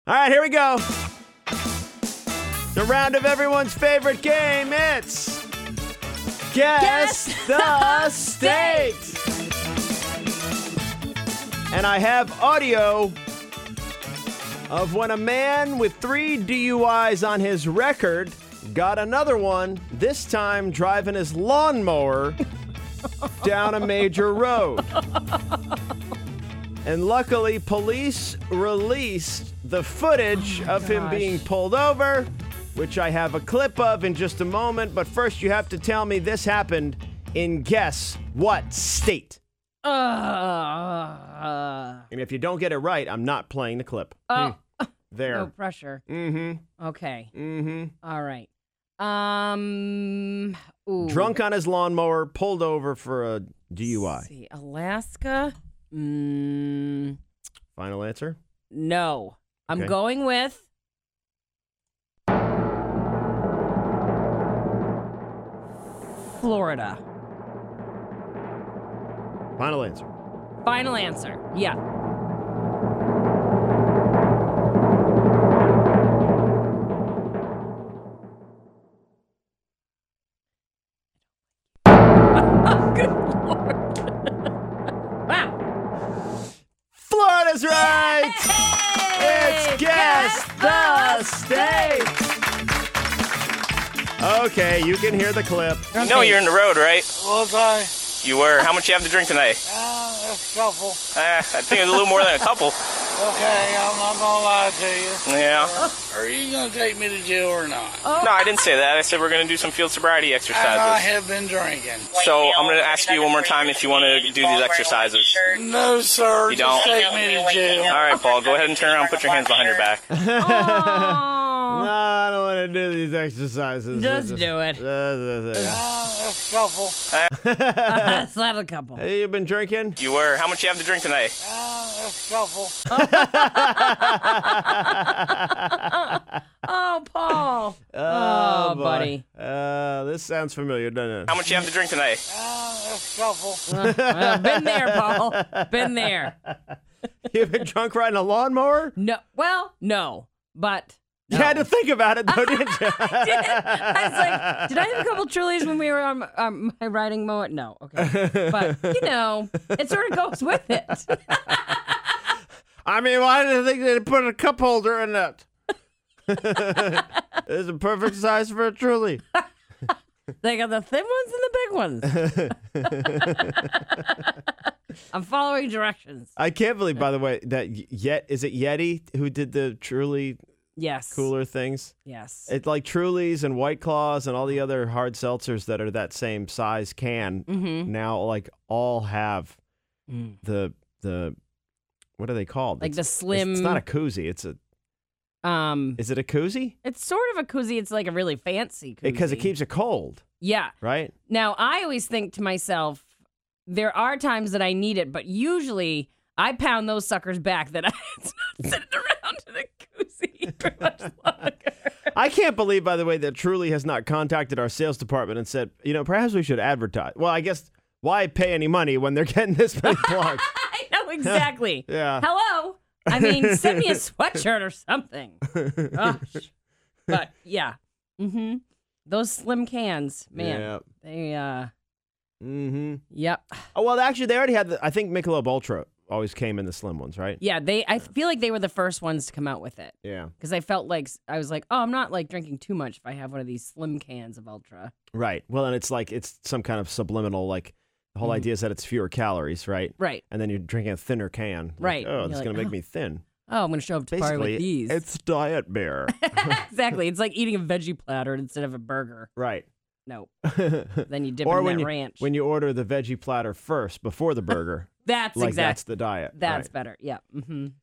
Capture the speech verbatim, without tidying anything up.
All right, here we go. The round of everyone's favorite game. It's Guess, Guess the, the State. And I have audio of when a man with three D U Is on his record got another one, this time driving his lawnmower down a major road. And luckily, police released the footage Oh of him gosh. being pulled over, which I have a clip of in just a moment. But first, you have to tell me this happened in guess what state. Uh, uh, And if you don't get it right, I'm not playing the clip. oh, There. no pressure. Mm-hmm. Okay. Mm-hmm. All right. Um. Ooh. Drunk on his lawnmower, pulled over for a D U I. Let's see, Alaska. Mm, Final answer? no. I'm Okay. going with Florida. Final answer. Final answer. Yeah. Good Lord. Wow. Florida's right! Hey, It's Guess the State! Okay, you can hear the clip. You know you're in the road, right? Was I? You were. How much you have to drink tonight? Uh, a couple. Uh, I think it's a little more than a couple. Okay, I'm not gonna lie to you. Yeah. Are you gonna take me to jail or not? Oh. No, I didn't say that. I said we're going to do some field sobriety I exercises. have been drinking. So I'm going to ask you one more time if you want to do these exercises. No, sir. You just don't? take me to jail. All right, Paul, go ahead and turn around and put your hands behind your back. No, Oh. I don't want to do these exercises. Just do it. Uh, uh, uh. Uh, a couple. Slap a couple. Hey, you been drinking? You were. How much you have to drink tonight? Uh, a couple. Oh, Paul. Oh, boy. buddy. Uh, this sounds familiar, doesn't How much you have to drink tonight? Uh, a couple. Well, been there, Paul. Been there. it? You've been drunk riding a lawnmower? No. Well, no. But. You no. had to think about it, though, didn't you? I did. I was like, did I have a couple Trulies when we were on um, my riding mower? No. Okay. But, you know, it sort of goes with it. I mean, why did they think they'd put a cup holder in that? It's a perfect size for a Truly. They got the thin ones and the big ones. I'm following directions. I can't believe, by the way, that Yet is it Yeti who did the Truly Yes. cooler things? Yes. It's like Trulies and White Claws and all the other hard seltzers that are that same size can Mm-hmm. now like all have Mm. the the what are they called? Like It's- the slim. It's not a koozie. It's a. Um. Is it a koozie? It's sort of a koozie. It's like a really fancy koozie. Because it keeps it cold, Yeah. right? Now, I always think to myself, there are times that I need it, but usually I pound those suckers back that I it's not sitting around in a koozie for much longer. I can't believe, by the way, that Truly has not contacted our sales department and said, you know, perhaps we should advertise. Well, I guess why pay any money when they're getting this many plugs? I know exactly. Yeah. Hello. I mean, send me a sweatshirt or something. Gosh. But yeah. Mm-hmm. Those slim cans, man. Yeah. They uh Mm-hmm. yep. Oh, well, actually, they already had the, I think Michelob Ultra always came in the slim ones, right? Yeah, they I feel like they were the first ones to come out with it. Yeah. Because I felt like I was like, oh, I'm not like drinking too much if I have one of these slim cans of Ultra. Right. Well, and it's like, it's some kind of subliminal, like, the whole Mhm. idea is that it's fewer calories, right? Right. And then you're drinking a thinner can. Like, Right. oh, You're this is like, going to make oh. me thin. Oh, I'm gonna show up to party Basically, with these. it's diet beer. Exactly. It's like eating a veggie platter instead of a burger. Right. No. Then you dip or in when that you, ranch. when you order the veggie platter first before the burger. That's like exact- that's the diet. That's right. better. Yeah. Mm-hmm.